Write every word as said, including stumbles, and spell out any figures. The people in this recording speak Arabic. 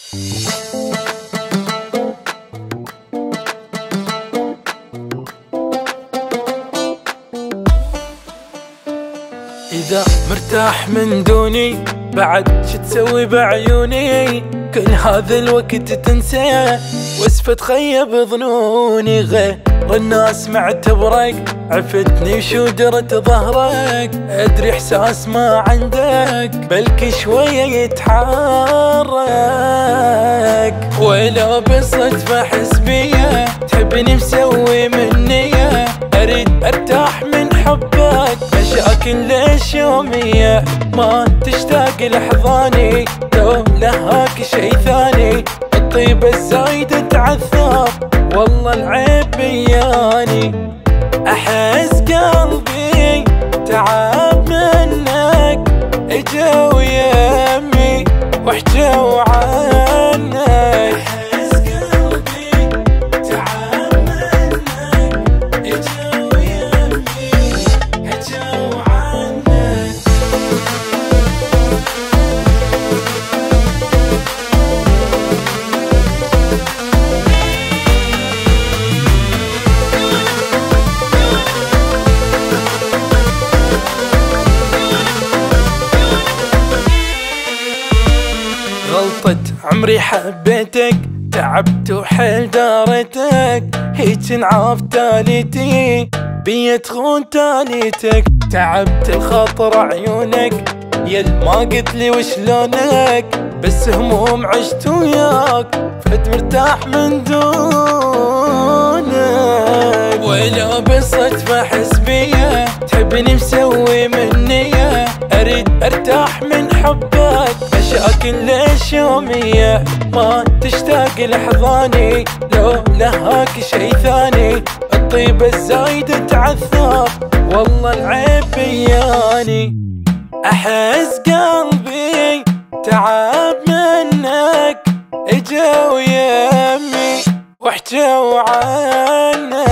إذا مرتاح من دوني بعد شو تسوي بعيوني؟ كل هذا الوقت تنسى واسفة تخيب ظنوني. غير الناس معتبرك عفتني وشو درت ظهرك. أدري إحساس ما عندك بلكي شوية يتحرك. ولو بالصدفة حسبية تحبني مسوي منية. أريد أرتاح من حبك مشاكل ليش يومية. ما تشتاق لحظاني لو لهاك شي ثاني. الطيبة الزايدة تعذب والله العيب بياني. أحس قلبي تعب منك اجا ويمي واحجوا عنك. أحس قلبي تعب منك اجا ويمي واحجوا عنك. غلطة عمري حبيتك تعبت وحيل دارتك. هيج انعاف تاليتي بيا تخون تاليتك. تعبت الخاطر عيونك يل ما قلت لي وشلونك. بس هموم عشت وياك فد مرتاح من دونك. ولو بالصدفة حسبية تحبني مسوي منية. أريد أرتاح من حبك مشاكل ليش يومية. ما تشتاق لحظاني لو لهاك شي ثاني. الطيبة الزايدة تعذب والله العيب بياني. أحس قلبي تعب منك اجا ويمي واحجوا عنك.